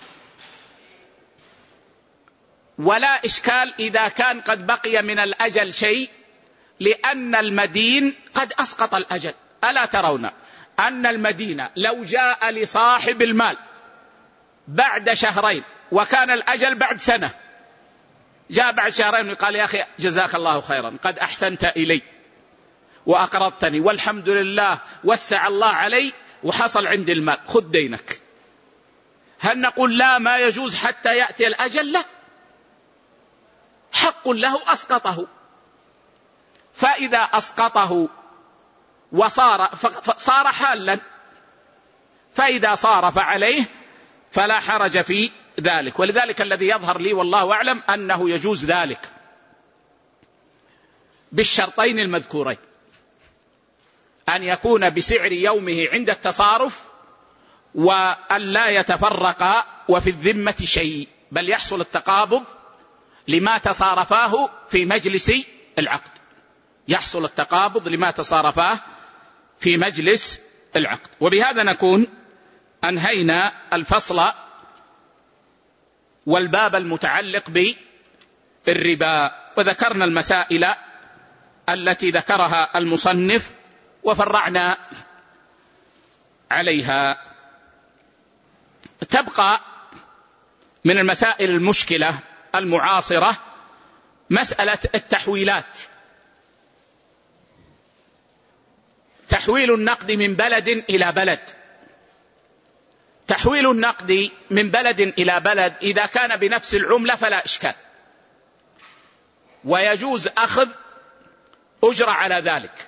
ولا إشكال إذا كان قد بقي من الأجل شيء، لأن المدين قد أسقط الأجل. ألا ترون أن المدين لو جاء لصاحب المال بعد شهرين وكان الأجل بعد سنة، جاء بعد شهرين وقال يا أخي جزاك الله خيرا قد أحسنت إلي وأقرضتني والحمد لله وسع الله علي وحصل عندي المال خذ دينك، هل نقول لا ما يجوز حتى يأتي الأجل؟ لا، حق له أسقطه. فإذا أسقطه وصار صار حالا، فإذا صار فعليه فلا حرج في ذلك. ولذلك الذي يظهر لي والله أعلم أنه يجوز ذلك بالشرطين المذكورين، أن يكون بسعر يومه عند التصارف وأن لا يتفرقا وفي الذمة شيء، بل يحصل التقابض لما تصارفاه في مجلس العقد، يحصل التقابض لما تصارفاه في مجلس العقد. وبهذا نكون أنهينا الفصل والباب المتعلق بالربا، وذكرنا المسائل التي ذكرها المصنف وفرعنا عليها. تبقى من المسائل المشكلة المعاصرة مسألة التحويلات، تحويل النقد من بلد إلى بلد. تحويل النقد من بلد إلى بلد إذا كان بنفس العملة فلا إشكال، ويجوز أخذ أجرة على ذلك.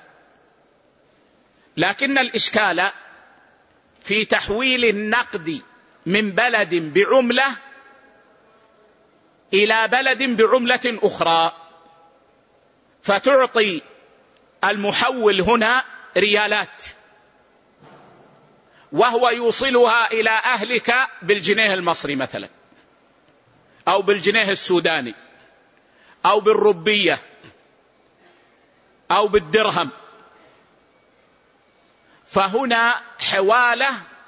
لكن الإشكال في تحويل النقد من بلد بعملة إلى بلد بعملة أخرى، فتعطي المحول هنا ريالات وهو يوصلها إلى أهلك بالجنيه المصري مثلا، أو بالجنيه السوداني، أو بالربية، أو بالدرهم. فهنا حوالة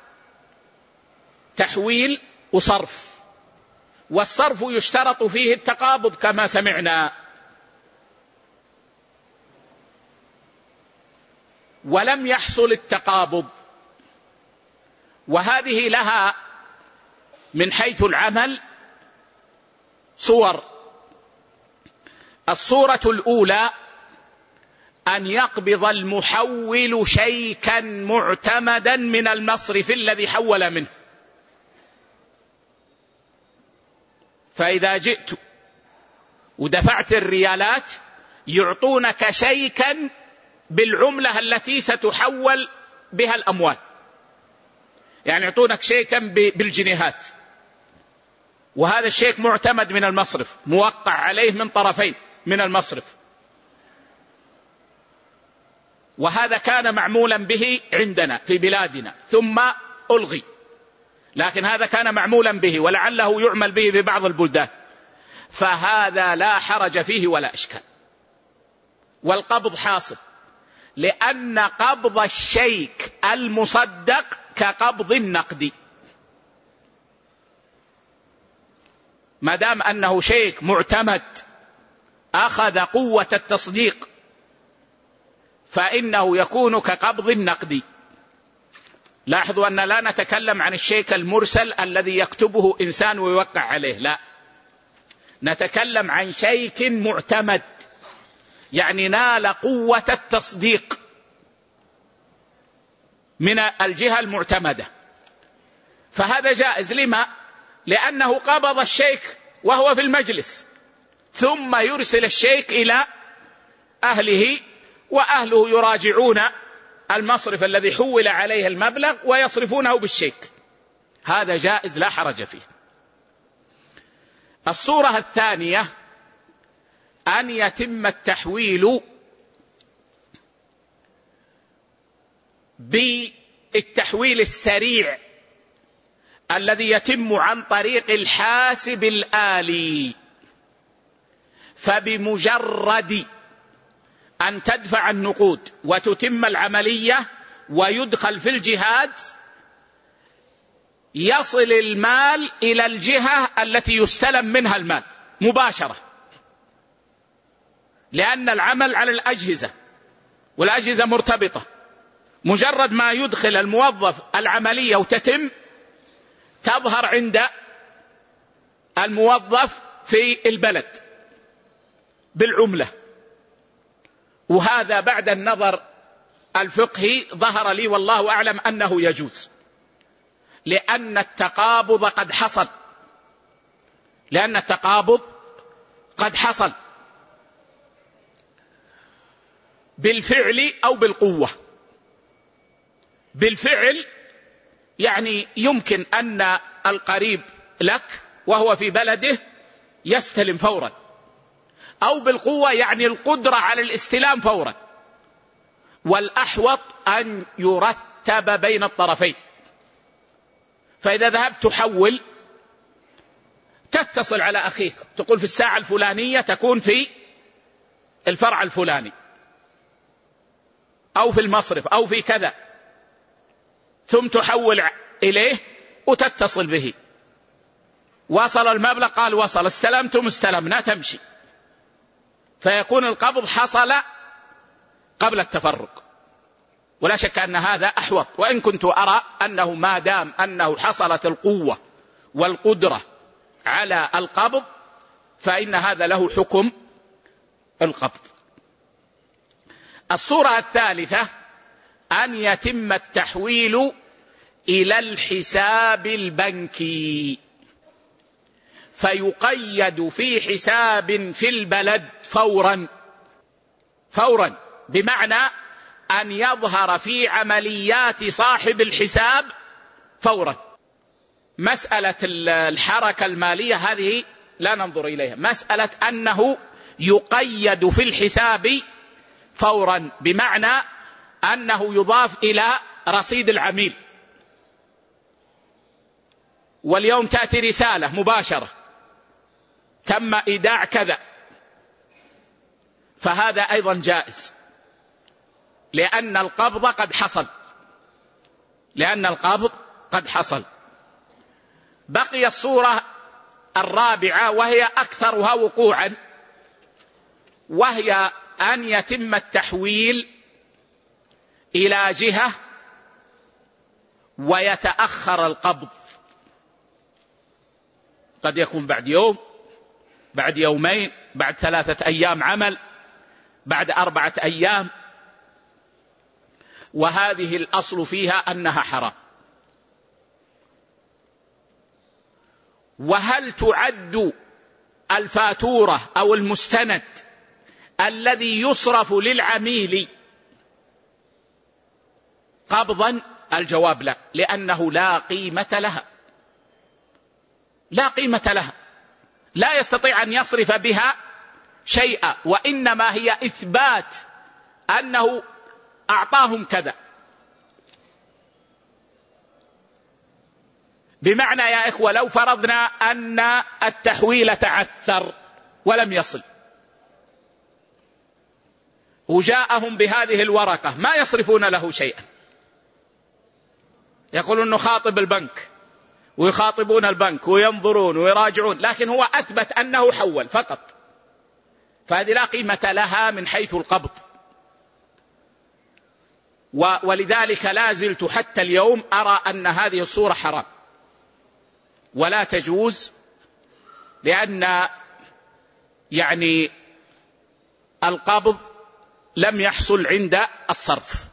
تحويل وصرف، والصرف يشترط فيه التقابض كما سمعنا. ولم يحصل التقابض، وهذه لها من حيث العمل صور. الصورة الأولى أن يقبض المحول شيكا معتمدا من المصرف الذي حول منه، فإذا جئت ودفعت الريالات يعطونك شيكا بالعملة التي ستحول بها الأموال، يعني يعطونك شيكا بالجنيهات، وهذا الشيك معتمد من المصرف، موقع عليه من طرفين من المصرف، وهذا كان معمولا به عندنا في بلادنا ثم ألغي، لكن هذا كان معمولا به ولعله يعمل به في بعض البلدان، فهذا لا حرج فيه ولا إشكال. والقبض حاصل، لأن قبض الشيك المصدق كقبض النقد، ما دام أنه شيك معتمد أخذ قوة التصديق فإنه يكون كقبض النقد. لاحظوا أن لا نتكلم عن الشيك المرسل الذي يكتبه إنسان ويوقع عليه، لا، نتكلم عن شيك معتمد، يعني نال قوة التصديق من الجهة المعتمدة، فهذا جائز. لما؟ لأنه قبض الشيك وهو في المجلس، ثم يرسل الشيك إلى أهله، وأهله يراجعون المصرف الذي حول عليه المبلغ ويصرفونه بالشيك، هذا جائز لا حرج فيه. الصورة الثانية أن يتم التحويل بالتحويل السريع الذي يتم عن طريق الحاسب الآلي، فبمجرد أن تدفع النقود وتتم العملية ويدخل في الجهاد يصل المال إلى الجهة التي يستلم منها المال مباشرة، لأن العمل على الأجهزة والأجهزة مرتبطة، مجرد ما يدخل الموظف العملية وتتم تظهر عند الموظف في البلد بالعملة. وهذا بعد النظر الفقهي ظهر لي والله أعلم أنه يجوز، لأن التقابض قد حصل، لأن التقابض قد حصل بالفعل أو بالقوة. بالفعل يعني يمكن أن القريب لك وهو في بلده يستلم فورا، أو بالقوة يعني القدرة على الاستلام فورا، والأحوط أن يرتب بين الطرفين. فإذا ذهبت تحول تتصل على أخيك تقول في الساعة الفلانية تكون في الفرع الفلاني أو في المصرف أو في كذا، ثم تحول إليه وتتصل به، وصل المبلغ قال وصل، استلمتم استلمنا، تمشي، فيكون القبض حصل قبل التفرق. ولا شك أن هذا أحوط، وإن كنت أرى أنه ما دام أنه حصلت القوة والقدرة على القبض فإن هذا له حكم القبض. الصورة الثالثة أن يتم التحويل إلى الحساب البنكي، فيقيد في حساب في البلد فورا فورا بمعنى أن يظهر في عمليات صاحب الحساب فورا. مسألة الحركة المالية هذه لا ننظر إليها، مسألة أنه يقيد في الحساب فورا بمعنى أنه يضاف إلى رصيد العميل، واليوم تأتي رسالة مباشرة تم إيداع كذا، فهذا أيضا جائز لأن القبض قد حصل لأن القبض قد حصل. بقي الصورة الرابعة وهي أكثرها وقوعا، وهي أن يتم التحويل إلى جهة ويتأخر القبض، قد يكون بعد يوم، بعد يومين، بعد ثلاثة أيام عمل، بعد أربعة أيام، وهذه الأصل فيها أنها حرام. وهل تعد الفاتورة أو المستند الذي يصرف للعميل قبضا؟ الجواب لا، لأنه لا قيمة لها، لا قيمة لها، لا يستطيع أن يصرف بها شيئا، وإنما هي إثبات أنه أعطاهم كذا. بمعنى يا إخوة لو فرضنا أن التحويل تعثر ولم يصل وجاءهم بهذه الورقة ما يصرفون له شيئا، يقولون نخاطب البنك ويخاطبون البنك وينظرون ويراجعون، لكن هو أثبت أنه حول فقط، فهذه لا قيمة لها من حيث القبض. ولذلك لا زلت حتى اليوم أرى أن هذه الصورة حرام ولا تجوز، لأن يعني القبض لم يحصل عند الصرف.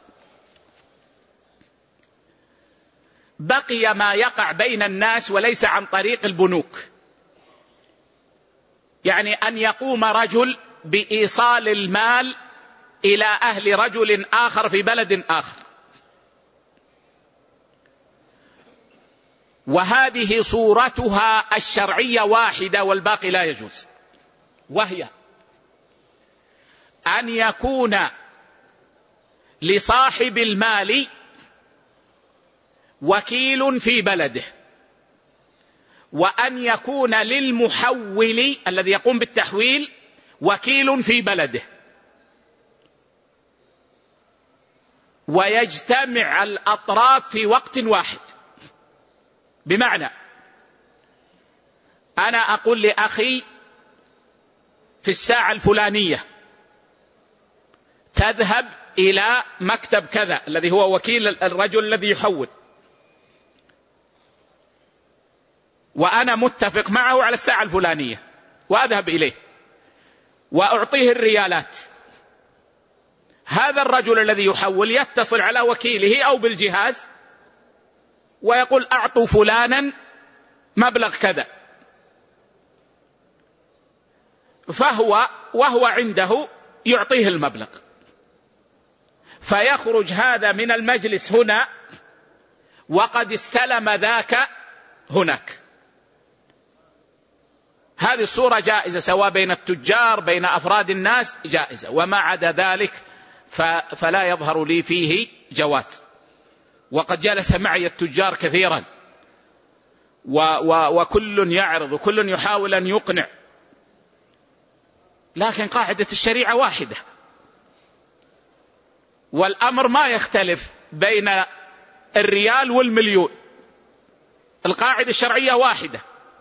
بقي ما يقع بين الناس وليس عن طريق البنوك، يعني أن يقوم رجل بإيصال المال إلى أهل رجل آخر في بلد آخر، وهذه صورتها الشرعية واحدة والباقي لا يجوز، وهي أن يكون لصاحب المال وكيل في بلده، وأن يكون للمحول الذي يقوم بالتحويل وكيل في بلده، ويجتمع الأطراف في وقت واحد. بمعنى أنا أقول لأخي في الساعة الفلانية تذهب إلى مكتب كذا الذي هو وكيل الرجل الذي يحول، وأنا متفق معه على الساعة الفلانية، وأذهب إليه وأعطيه الريالات. هذا الرجل الذي يحول يتصل على وكيله أو بالجهاز ويقول أعطوا فلانا مبلغ كذا، فهو وهو عنده يعطيه المبلغ، فيخرج هذا من المجلس هنا وقد استلم ذاك هناك. هذه الصورة جائزة سواء بين التجار بين أفراد الناس جائزة، وما عدا ذلك فلا يظهر لي فيه جواز. وقد جلس معي التجار كثيرا و و وكل يعرض وكل يحاول أن يقنع، لكن قاعدة الشريعة واحدة، والأمر ما يختلف بين الريال والمليون، القاعدة الشرعية واحدة.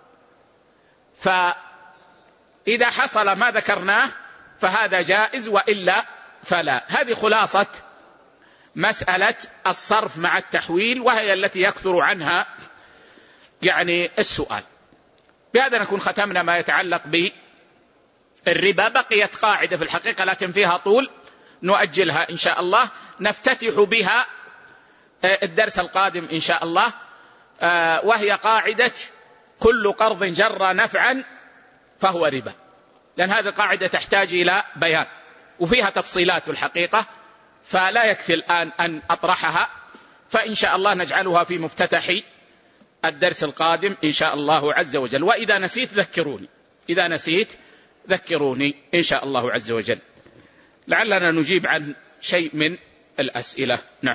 فإذا حصل ما ذكرناه فهذا جائز، وإلا فلا. هذه خلاصة مسألة الصرف مع التحويل، وهي التي يكثر عنها يعني السؤال. بهذا نكون ختمنا ما يتعلق بالربا. بقيت قاعدة في الحقيقة لكن فيها طول نؤجلها إن شاء الله، نفتتح بها الدرس القادم إن شاء الله، وهي قاعدة كل قرض جر نفعا فهو ربا، لأن هذه القاعدة تحتاج إلى بيان وفيها تفصيلات في الحقيقة، فلا يكفي الآن أن أطرحها، فإن شاء الله نجعلها في مفتتح الدرس القادم إن شاء الله عز وجل. وإذا نسيت ذكروني، إذا نسيت ذكروني إن شاء الله عز وجل، لعلنا نجيب عن شيء من الأسئلة. نعم.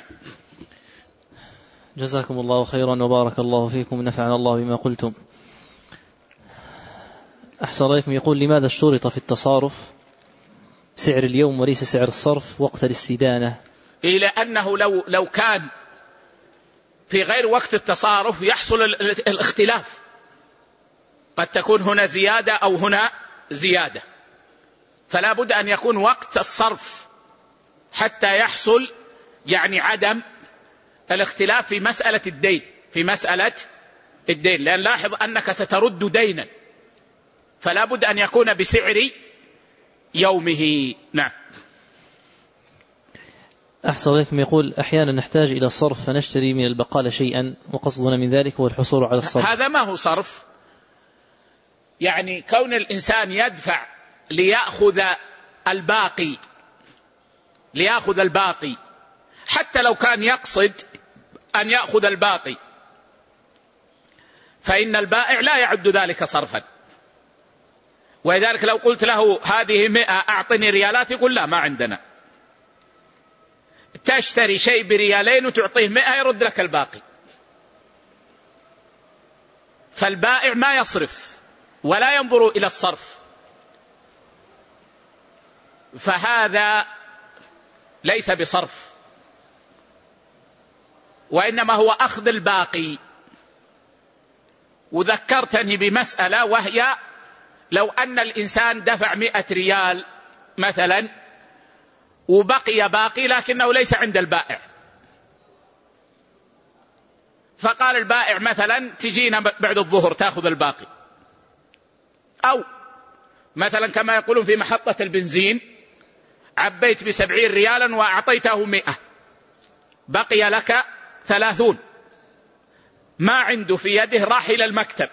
جزاكم الله خيرا وبارك الله فيكم، نفعنا الله بما قلتم. أحسن عليكم. يقول لماذا اشترط في التصارف سعر اليوم وليس سعر الصرف وقت الاستدانة؟ إيه، لأنه لو, لو كان في غير وقت التصارف يحصل الاختلاف، قد تكون هنا زيادة أو هنا زيادة، فلا بد أن يكون وقت الصرف حتى يحصل يعني عدم الاختلاف في مسألة الدين، في مسألة الدين، لأن لاحظ أنك سترد دينا، فلا بد أن يكون بسعر يومه. نعم. أحسن عليكم. يقول أحيانا نحتاج إلى الصرف فنشتري من البقالة شيئا وقصدنا من ذلك هو الحصول على الصرف. هذا ما هو صرف، يعني كون الإنسان يدفع ليأخذ الباقي ليأخذ الباقي حتى لو كان يقصد أن يأخذ الباقي، فإن البائع لا يعد ذلك صرفا. ولذلك لو قلت له هذه مئة أعطني ريالات يقول لا ما عندنا. تشتري شيء بريالين وتعطيه مئة يرد لك الباقي. فالبائع ما يصرف ولا ينظر إلى الصرف، فهذا ليس بصرف، وإنما هو أخذ الباقي. وذكرتني بمسألة، وهي لو أن الإنسان دفع مئة ريال مثلا وبقي باقي لكنه ليس عند البائع، فقال البائع مثلا تجينا بعد الظهر تأخذ الباقي، أو مثلا كما يقولون في محطة البنزين عبيت بسبعين ريالا وأعطيته مئة، بقي لك ثلاثون، ما عنده في يده، راح إلى المكتب.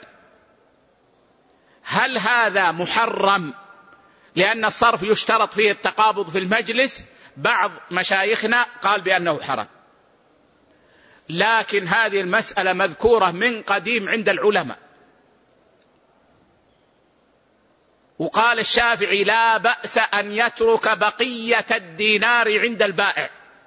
هل هذا محرم؟ لأن الصرف يشترط فيه التقابض في المجلس. بعض مشايخنا قال بأنه حرام، لكن هذه المسألة مذكورة من قديم عند العلماء. وقال الشافعي لا بأس أن يترك بقية الدينار عند البائع،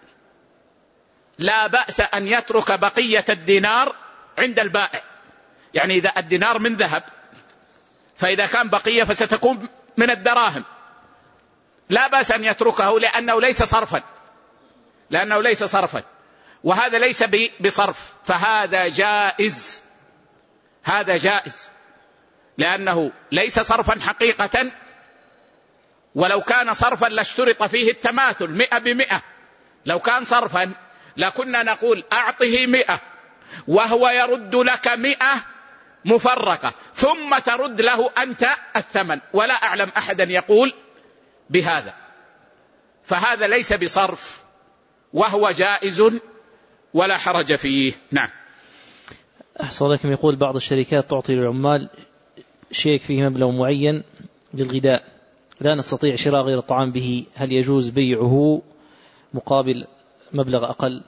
لا بأس أن يترك بقية الدينار عند البائع. يعني إذا الدينار من ذهب، فإذا كان بقية فستكون من الدراهم، لا بأس أن يتركه لأنه ليس صرفا، لأنه ليس صرفا، وهذا ليس بصرف، فهذا جائز، هذا جائز لأنه ليس صرفا حقيقة. ولو كان صرفا لاشترط فيه التماثل مئة بمئة. لو كان صرفا لكنا نقول أعطه مئة وهو يرد لك مئة مفرقة ثم ترد له أنت الثمن، ولا أعلم أحدا يقول بهذا. فهذا ليس بصرف وهو جائز ولا حرج فيه. نعم. أحسن لكم. يقول بعض الشركات تعطي للعمال شيك فيه مبلغ معين للغذاء لا نستطيع شراء غير الطعام به، هل يجوز بيعه مقابل مبلغ أقل؟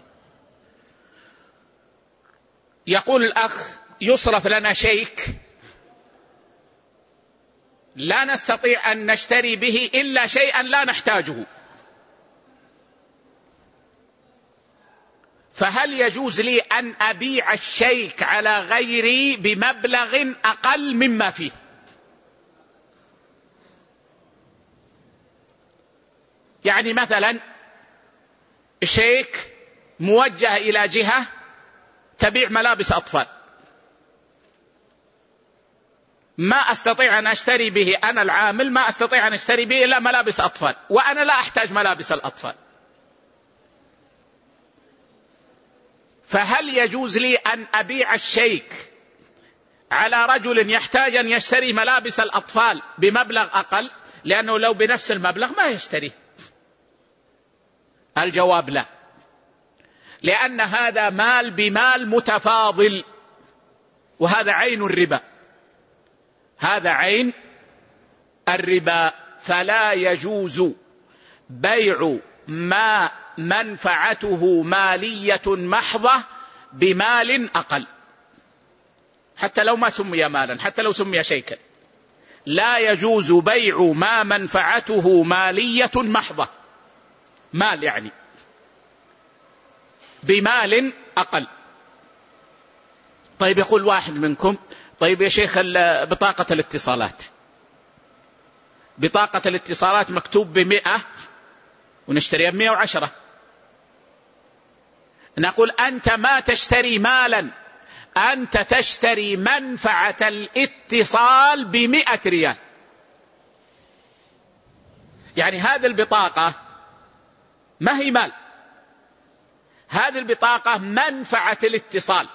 يقول الأخ يصرف لنا شيك لا نستطيع أن نشتري به إلا شيئا لا نحتاجه، فهل يجوز لي أن أبيع الشيك على غيري بمبلغ أقل مما فيه؟ يعني مثلا شيك موجه إلى جهة تبيع ملابس أطفال، ما أستطيع أن أشتري به، أنا العامل ما أستطيع أن أشتري به إلا ملابس أطفال، وأنا لا أحتاج ملابس الأطفال، فهل يجوز لي أن أبيع الشيك على رجل يحتاج أن يشتري ملابس الأطفال بمبلغ أقل؟ لأنه لو بنفس المبلغ ما يشتري. الجواب لا، لأن هذا مال بمال متفاضل، وهذا عين الربا، هذا عين الربا، فلا يجوز بيع ما منفعته مالية محضة بمال أقل، حتى لو ما سمي مالا، حتى لو سمي شيكا، لا يجوز بيع ما منفعته مالية محضة، مال يعني، بمال أقل. طيب يقول واحد منكم طيب يا شيخ بطاقة الاتصالات، بطاقة الاتصالات مكتوب بمئة ونشتريها بمئة وعشرة. نقول أنت ما تشتري مالا، أنت تشتري منفعة الاتصال بمئة ريال. يعني هذه البطاقة ما هي مال، هذه البطاقة منفعة الاتصال،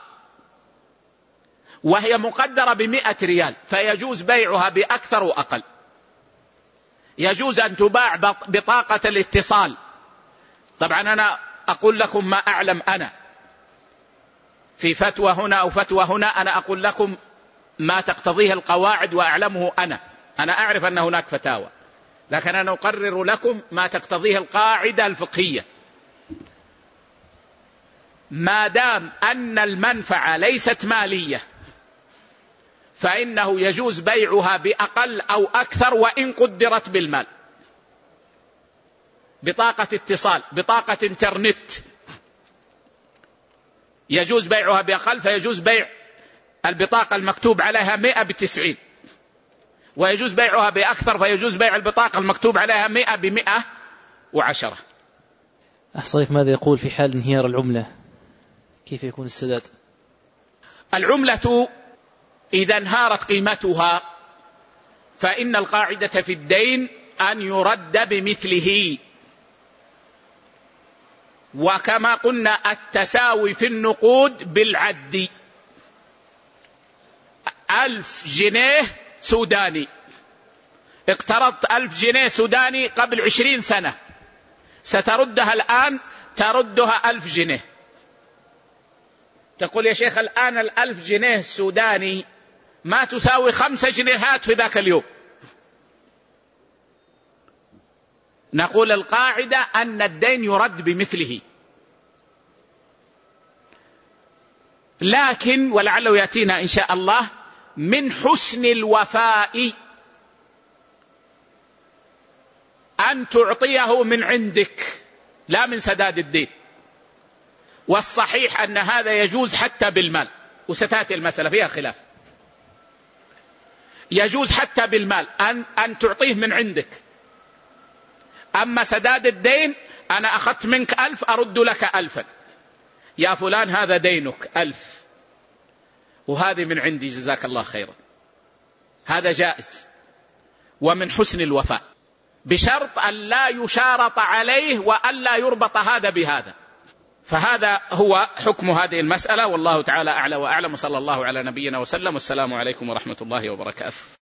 وهي مقدرة بمئة ريال، فيجوز بيعها بأكثر وأقل. يجوز أن تباع بطاقة الاتصال. طبعا أنا أقول لكم ما أعلم أنا في فتوى هنا أو فتوى هنا، أنا أقول لكم ما تقتضيه القواعد وأعلمه أنا أنا أعرف أن هناك فتاوى، لكن أنا أقرر لكم ما تقتضيه القاعدة الفقهية. ما دام أن المنفعة ليست مالية فإنه يجوز بيعها بأقل أو أكثر وإن قدرت بالمال. بطاقة اتصال، بطاقة انترنت، يجوز بيعها بأقل، فيجوز بيع البطاقة المكتوب عليها مئة بتسعين، ويجوز بيعها بأكثر فيجوز بيع البطاقة المكتوب عليها مئة بمئة وعشرة. أحصرك ماذا يقول في حال انهيار العملة؟ كيف يكون السداد؟ العملة إذا انهارت قيمتها فإن القاعدة في الدين أن يرد بمثله، وكما قلنا التساوي في النقود بالعد. ألف جنيه سوداني، اقترضت ألف جنيه سوداني قبل عشرين سنة، ستردها الآن تردها ألف جنيه. تقول يا شيخ الآن الألف جنيه السوداني ما تساوي خمسة جنيهات في ذاك اليوم. نقول القاعدة أن الدين يرد بمثله، لكن ولعله يأتينا إن شاء الله من حسن الوفاء أن تعطيه من عندك لا من سداد الدين. والصحيح أن هذا يجوز حتى بالمال، وستأتي المسألة فيها خلاف. يجوز حتى بالمال أن, أن تعطيه من عندك. أما سداد الدين أنا أخذت منك ألف أرد لك ألفا، يا فلان هذا دينك ألف وهذه من عندي جزاك الله خيرا، هذا جائز ومن حسن الوفاء، بشرط أن لا يشارط عليه وأن لا يربط هذا بهذا. فهذا هو حكم هذه المسألة، والله تعالى أعلى وأعلم، صلى الله على نبينا وسلم، والسلام عليكم ورحمة الله وبركاته.